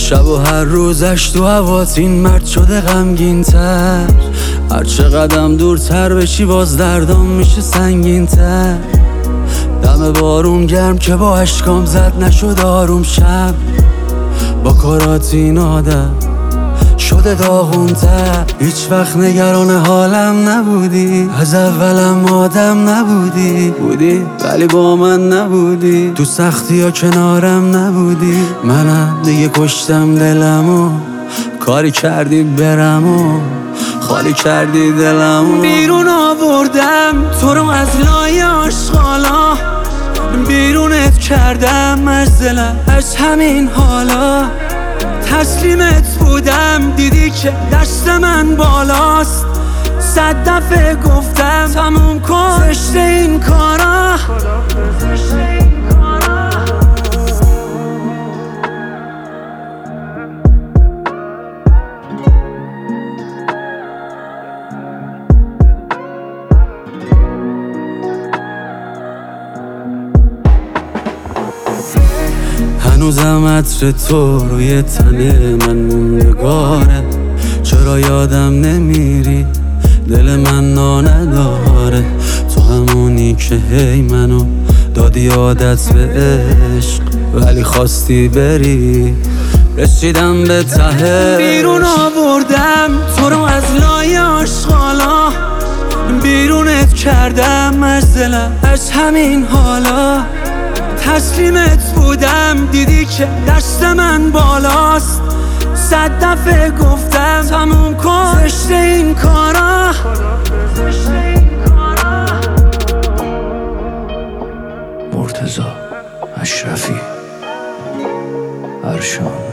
شب و هر روزش تو هوات این مرد شده غمگین تر. هر چه قدم دورتر بشی باز دردام میشه سنگین تر. دم بارون گرم که با اشکام زد نشد آروم شب. با کارات این آدم شده داغونتر. هیچ وقت نگران حالم نبودی، از اولم آدم نبودی. بودی ولی با من نبودی، تو سختی ها کنارم نبودی. منم دیگه کشتم دلمو، کاری کردی برمو، خالی کردی دلمو. بیرون آوردم تو رو از لای آشغالا، بیرونت کردم از دلم از همین حالا. تسلیمت بودم دیدی که دست من بالاست. 100 دفعه گفتم تموم کن زشت این کارا. هنوزم عطر تو روی تن من موندگاره. چرا یادم نمیری دل من نداره. تو همونی که هی منو دادی عادت به عشق، ولی خواستی بری رسیدم به تهش. بیرون آوردم تو رو از لای آشغالا، بیرونت کردم از دلم از همین حالا. تسلیمت بودم دیدی که دست من بالاست. 100 دفعه گفتم تموم کن زشت این کارا. مرتضی اشرفی، ارشان.